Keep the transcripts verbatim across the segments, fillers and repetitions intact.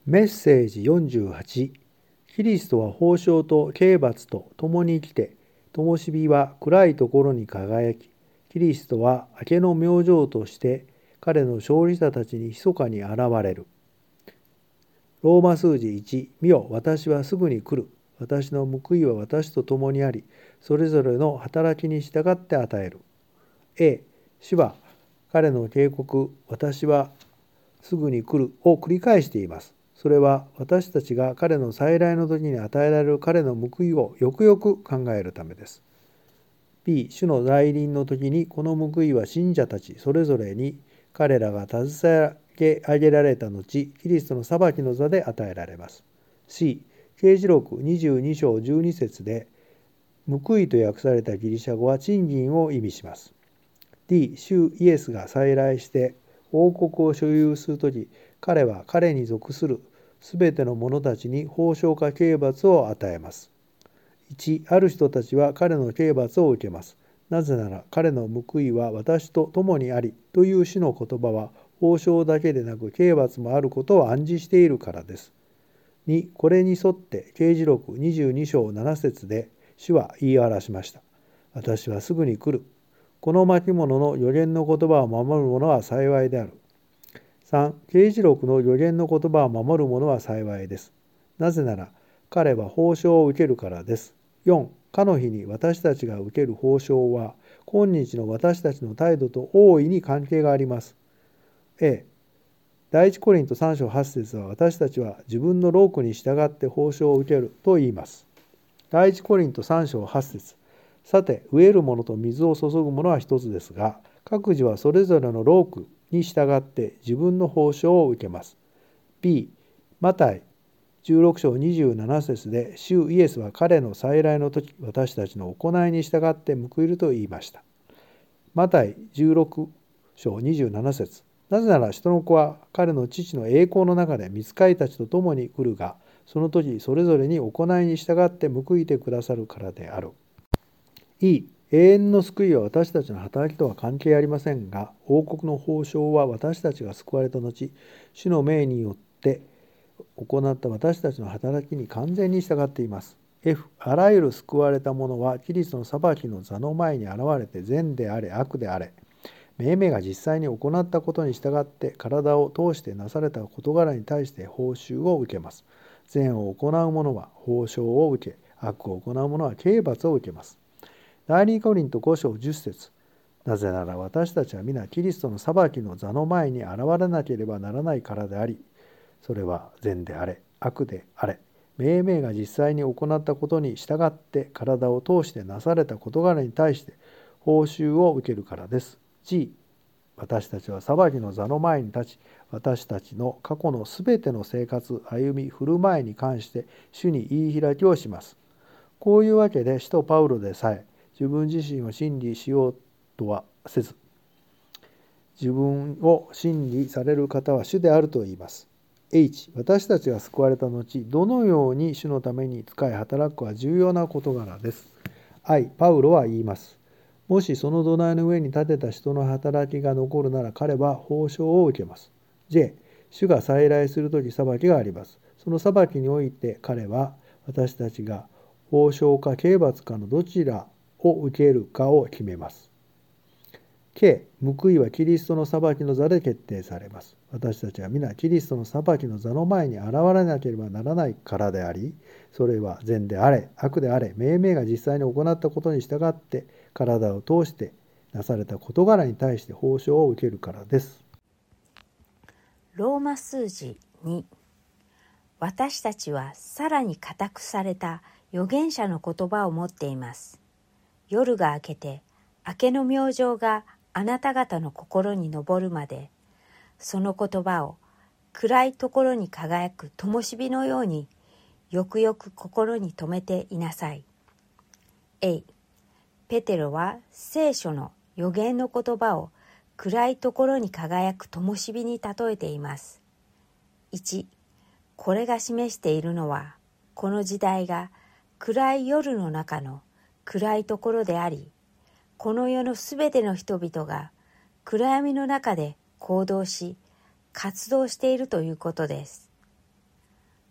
メッセージよんじゅうはち。キリストは褒章と刑罰と共に来て、灯火は暗いところに輝き、キリストは明けの明星として彼の勝利者たちに密かに現れる。ローマ数字いち。見よ、私はすぐに来る。私の報いは私と共にあり、それぞれの働きに従って与える。A、主は彼の警告、私はすぐに来るを繰り返しています。それは私たちが彼の再来の時に与えられる彼の報いをよくよく考えるためです。B、主の来臨の時にこの報いは信者たちそれぞれに彼らが携え上げられた後、キリストの裁きの座で与えられます。C、啓示録にじゅうに章じゅうに節で、報いと訳されたギリシャ語は賃金を意味します。D、主イエスが再来して王国を所有するとき、彼は彼に属するすべての者たちに褒章か刑罰を与えます。いち、ある人たちは彼の刑罰を受けます。なぜなら彼の報いは私と共にありという主の言葉は褒章だけでなく刑罰もあることを暗示しているからです。に、これに沿って啓示録にじゅうに章なな節で主は言い表しました。私はすぐに来る。この巻物の預言の言葉を守る者は幸いである。さん、啓示録の預言の言葉を守る者は幸いです。なぜなら彼は褒章を受けるからです。よん、かの日に私たちが受ける褒章は今日の私たちの態度と大いに関係があります。A、第一コリントさん章はち節は私たちは自分の労苦に従って褒章を受けると言います。第一コリントさん章はち節、さて飢える者と水を注ぐ者は一つですが、各自はそれぞれの労苦に従って自分の報酬を受けます。B、マタイじゅうろく章にじゅうなな節で、主イエスは彼の再来の時、私たちの行いに従って報いると言いました。マタイじゅうろく章にじゅうなな節、なぜなら人の子は彼の父の栄光の中で御使いたちと共に来るが、その時それぞれに行いに従って報いてくださるからである。E、永遠の救いは私たちの働きとは関係ありませんが、王国の褒章は私たちが救われた後、主の命によって行った私たちの働きに完全に従っています。F、あらゆる救われた者はキリストの裁きの座の前に現れて善であれ悪であれ、命名が実際に行ったことに従って体を通してなされた事柄に対して報酬を受けます。善を行う者は褒章を受け、悪を行う者は刑罰を受けます。第二コリントご章じゅっ節、なぜなら私たちは皆キリストの裁きの座の前に現れなければならないからであり、それは善であれ悪であれ、命名が実際に行ったことに従って体を通してなされた事柄に対して報酬を受けるからです。G、私たちは裁きの座の前に立ち、私たちの過去のすべての生活、歩み、振る舞いに関して主に言い開きをします。こういうわけで使徒パウロでさえ自分自身を真理しようとはせず、自分を真理される方は主であると言います。H、私たちが救われた後、どのように主のために使い働くかは重要な事柄です。I、パウロは言います。もしその土台の上に立てた人の働きが残るなら彼は報酬を受けます。J、主が再来するとき裁きがあります。その裁きにおいて彼は私たちが報酬か刑罰かのどちらを受けるかを決めます。K、報いはキリストの裁きの座で決定されます。私たちは皆キリストの裁きの座の前に現れなければならないからであり、それは善であれ悪であれ、命名が実際に行ったことに従って体を通してなされた事柄に対して報酬を受けるからです。 ローマ数字に、私たちはさらに固くされた預言者の言葉を持っています。夜が明けて明けの明星があなた方の心に昇るまで、その言葉を暗いところに輝く灯火のようによくよく心に留めていなさい。A、ペテロは聖書の預言の言葉を暗いところに輝く灯火に例えています。いち、これが示しているのは、この時代が暗い夜の中の暗いところであり、この世のすべての人々が暗闇の中で行動し、活動しているということです。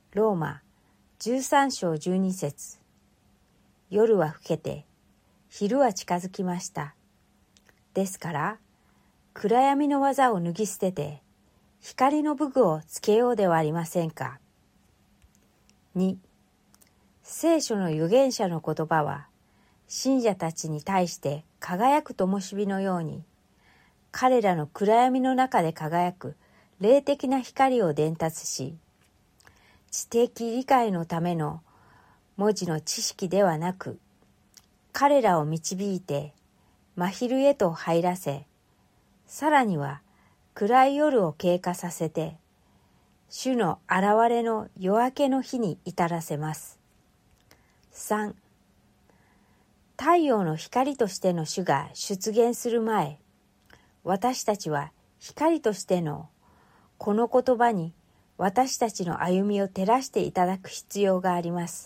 ローマじゅうさん章じゅうに節。夜は更けて、昼は近づきました。ですから、暗闇の技を脱ぎ捨てて、光の武具をつけようではありませんか。に、聖書の預言者の言葉は、信者たちに対して輝く灯火のように、彼らの暗闇の中で輝く霊的な光を伝達し、知的理解のための文字の知識ではなく、彼らを導いて真昼へと入らせ、さらには暗い夜を経過させて、主の現れの夜明けの日に至らせます。さん、太陽の光としての主が出現する前、私たちは光としてのこの言葉に私たちの歩みを照らしていただく必要があります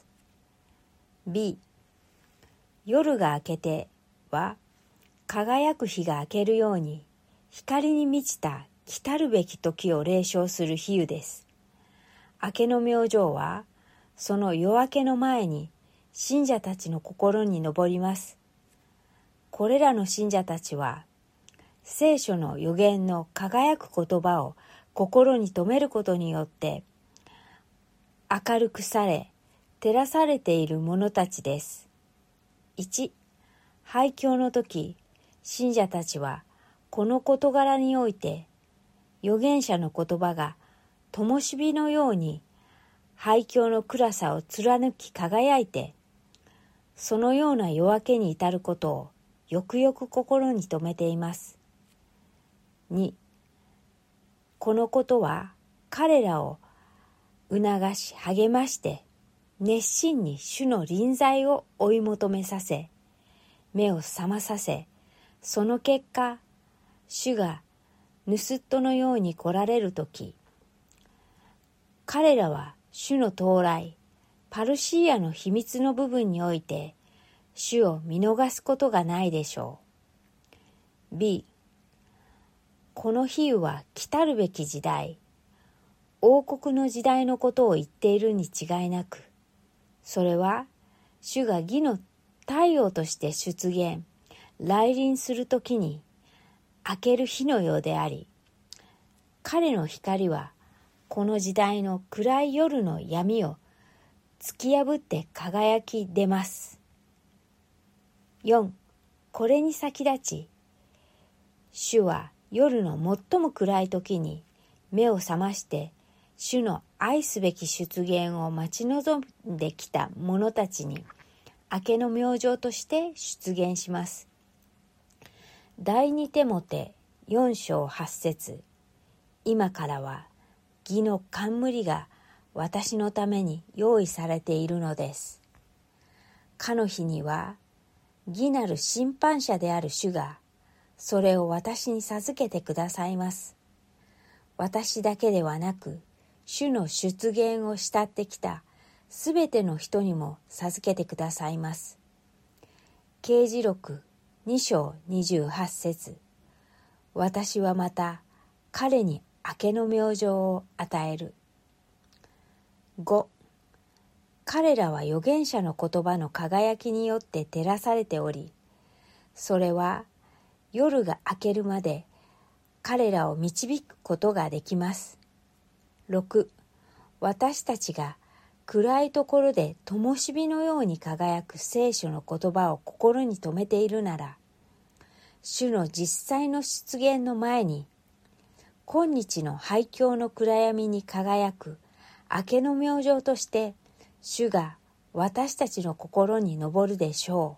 。B、夜が明けては、輝く日が明けるように、光に満ちた来たるべき時を霊唱する比喩です。明けの明星は、その夜明けの前に、信者たちの心に昇ります。これらの信者たちは、聖書の預言の輝く言葉を心に留めることによって、明るくされ、照らされている者たちです。いち、廃教の時、信者たちは、この事柄において、預言者の言葉が、灯火のように、廃教の暗さを貫き輝いて、そのような夜明けに至ることをよくよく心に留めています。に、このことは彼らを促し励まして熱心に主の臨在を追い求めさせ、目を覚まさせ、その結果、主が盗人のように来られるとき、彼らは主の到来、パルシーヤの秘密の部分において、主を見逃すことがないでしょう。B、この比喩は来たるべき時代、王国の時代のことを言っているに違いなく、それは主が義の太陽として出現、来臨するときに明ける日のようであり、彼の光はこの時代の暗い夜の闇を突き破って輝き出ます。よん、これに先立ち、主は夜の最も暗い時に目を覚まして主の愛すべき出現を待ち望んできた者たちに明けの明星として出現します。第二テモテよん章はち節、今からは義の冠が私のために用意されているのです。かの日には義なる審判者である主がそれを私に授けてくださいます。私だけではなく、主の出現を慕ってきたすべての人にも授けてくださいます。啓示録に章にじゅうはち節、私はまた彼に明けの明星を与える。ご、彼らは預言者の言葉の輝きによって照らされており、それは夜が明けるまで彼らを導くことができます。ろく、私たちが暗いところで灯火のように輝く聖書の言葉を心に留めているなら、主の実際の出現の前に、今日の廃教の暗闇に輝く明けの明星として、主が私たちの心に昇るでしょ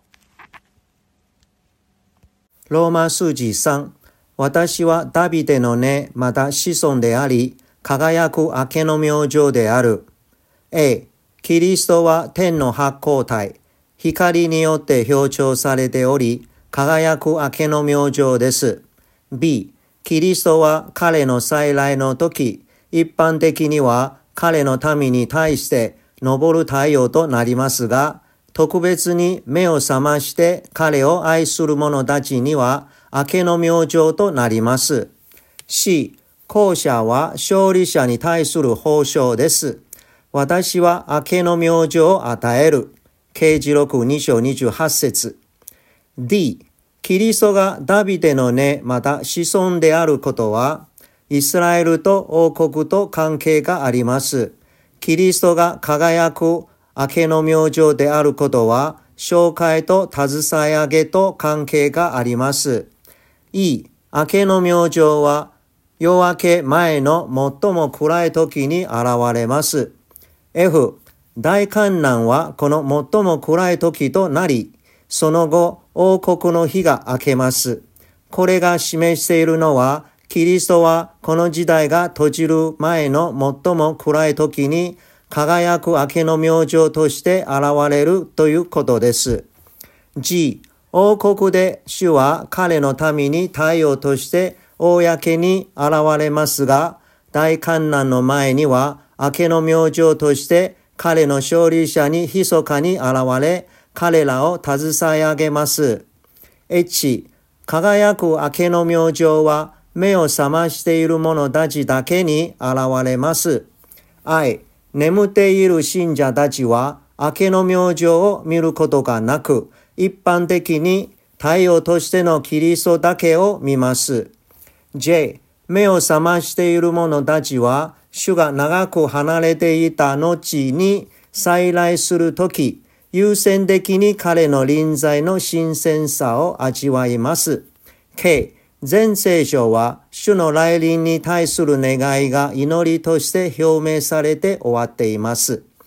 う。ローマ数字さん、私はダビデの根、また子孫であり、輝く明けの明星である。A、キリストは天の発光体、光によって表彰されており、輝く明けの明星です。B、キリストは彼の再来の時、一般的には彼の民に対して昇る太陽となりますが、特別に目を覚まして彼を愛する者たちには明けの明星となります。C、後者は勝利者に対する報奨です。 私は明けの明星を与える。啓示録に章にじゅうはち節。D、キリストがダビデの根また子孫であることは、イスラエルと王国と関係があります。キリストが輝く明けの明星であることは、紹介と携え上げと関係があります。E、明けの明星は、夜明け前の最も暗い時に現れます。F、大観難はこの最も暗い時となり、その後、王国の日が明けます。これが示しているのは、キリストはこの時代が閉じる前の最も暗い時に、輝く明けの明星として現れるということです。G、王国で主は彼の民に太陽として公に現れますが、大観難の前には明けの明星として彼の勝利者に密かに現れ、彼らを携え上げます。H、輝く明けの明星は目を覚ましている者たちだけに現れます。I、眠っている信者たちは明けの明星を見ることがなく、一般的に太陽としてのキリストだけを見ます。J、目を覚ましている者たちは、主が長く離れていた後に再来するとき、優先的に彼の臨在の新鮮さを味わいます。K、全聖書は主の来臨に対する願いが祈りとして表明されて終わっています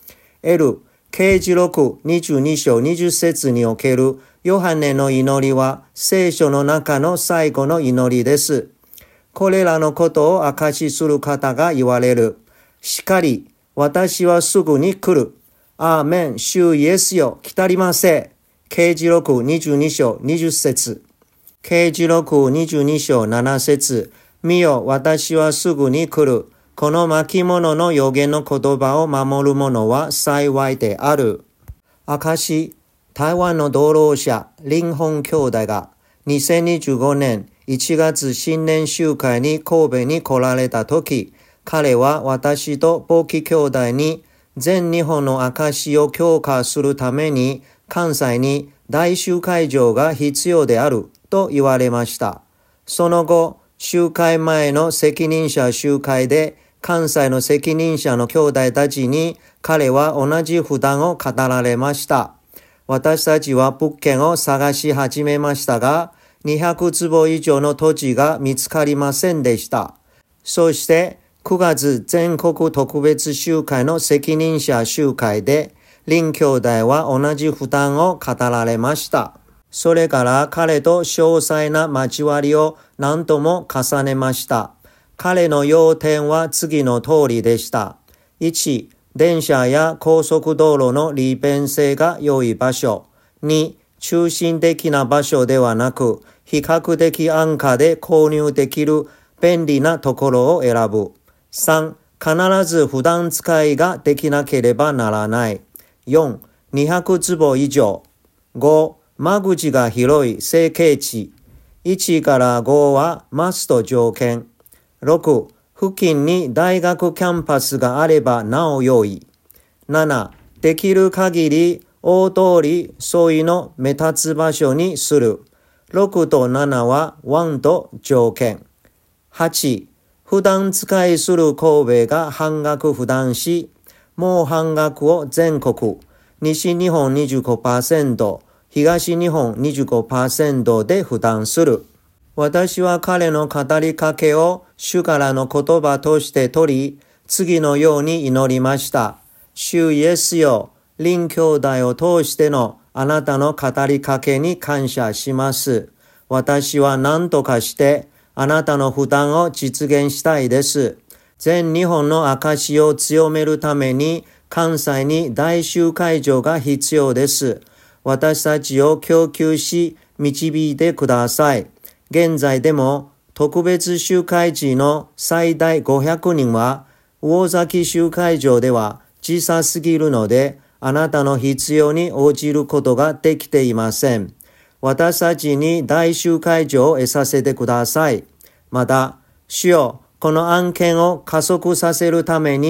。L、啓示録にじゅうに章にじゅう節におけるヨハネの祈りは聖書の中の最後の祈りです。これらのことを証しする方が言われる。しかり、私はすぐに来る。アーメン、主イエスよ、来たりませ。啓示録にじゅうに章にじゅう節。啓示録にじゅうに章なな節。見よ、私はすぐに来る。この巻物の預言の言葉を守る者は幸いである。証、台湾の道路者、林本兄弟がにせんにじゅうごねんいちがつ新年集会に神戸に来られたとき、彼は私とボキ兄弟に全日本の証を強化するために関西に大集会場が必要であると言われました。その後、集会前の責任者集会で関西の責任者の兄弟たちに彼は同じ負担を語られました。私たちは物件を探し始めましたが、にひゃくつぼ以上の土地が見つかりませんでした。そしてくがつ全国特別集会の責任者集会で林兄弟は同じ負担を語られました。それから彼と詳細な交わりを何度も重ねました。彼の要点は次の通りでした。いち、電車や高速道路の利便性が良い場所。に、中心的な場所ではなく、比較的安価で購入できる便利なところを選ぶ。さん、必ず普段使いができなければならない。よん、にひゃくつぼ以上。ご、間口が広い成形地。いちからごはマスト条件。ろく、付近に大学キャンパスがあればなお良い。なな、できる限り大通り沿いの目立つ場所にする。ろくとななはワンと条件。はち、普段使いする神戸が半額負担し、もう半額を全国、西日本 にじゅうごパーセント、東日本 にじゅうごパーセント で負担する。私は彼の語りかけを主からの言葉として取り、次のように祈りました。主イエスよ、林兄弟を通してのあなたの語りかけに感謝します。私は何とかしてあなたの負担を実現したいです。全日本の証を強めるために関西に大集会場が必要です。私たちを供給し導いてください。現在でも特別集会地の最大ごひゃくにんは魚崎集会場では小さすぎるのであなたの必要に応じることができていません。私たちに大集会場を得させてください。また、主よ、この案件を加速させるために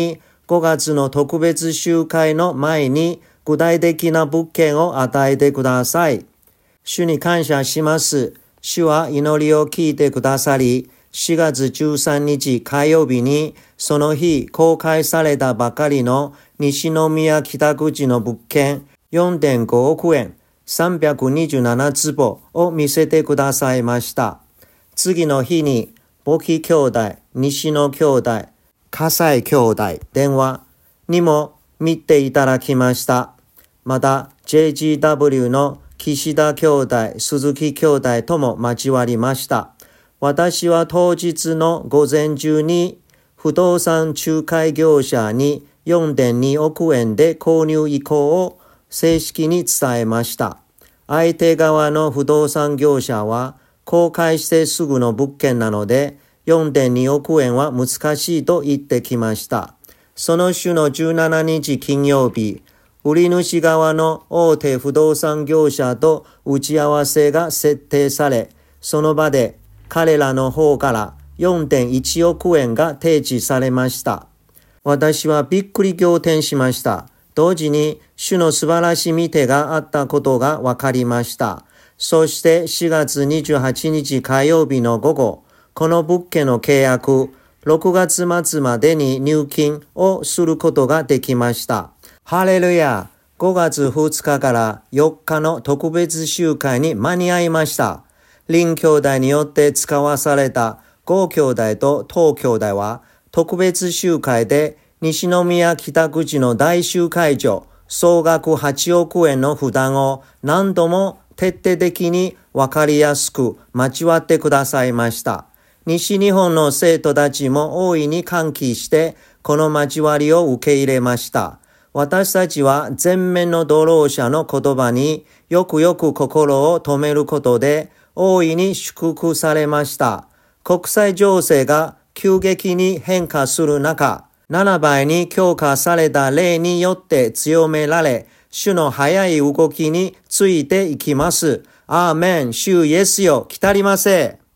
ごがつの特別集会の前に具体的な物件を与えてください。主に感謝します。主は祈りを聞いてくださり、しがつじゅうさんにち火曜日にその日公開されたばかりの西宮北口の物件 よんてんごおくえん、さんびゃくにじゅうななつぼを見せてくださいました。次の日に簿記兄弟、西野兄弟、笠井兄弟電話にも見ていただきました。また ジェイジーダブリュー の岸田兄弟、鈴木兄弟とも交わりました。私は当日の午前中に不動産仲介業者に よんてんにおくえんで購入意向を正式に伝えました。相手側の不動産業者は公開してすぐの物件なので よんてんにおくえんは難しいと言ってきました。その週のじゅうしちにち金曜日、売り主側の大手不動産業者と打ち合わせが設定され、その場で彼らの方から よんてんいちおくえんが提示されました。私はびっくり仰天しました。同時に主の素晴らしい見てがあったことが分かりました。そしてしがつにじゅうはちにち火曜日の午後、この物件の契約、ろくがつ末までに入金をすることができました。ハレルヤ！ごがつふつかからよっかの特別集会に間に合いました。林兄弟によって使わされた郷兄弟と東兄弟は特別集会で西宮北口の大集会場総額はちおくえんの負担を何度も徹底的に分かりやすく交わってくださいました。西日本の生徒たちも大いに歓喜してこの交わりを受け入れました。私たちは前面の同労者の言葉によくよく心を止めることで大いに祝福されました。国際情勢が急激に変化する中、ななばいに強化された霊によって強められ、主の早い動きについていきます。アーメン。主イエスよ、来たりませ。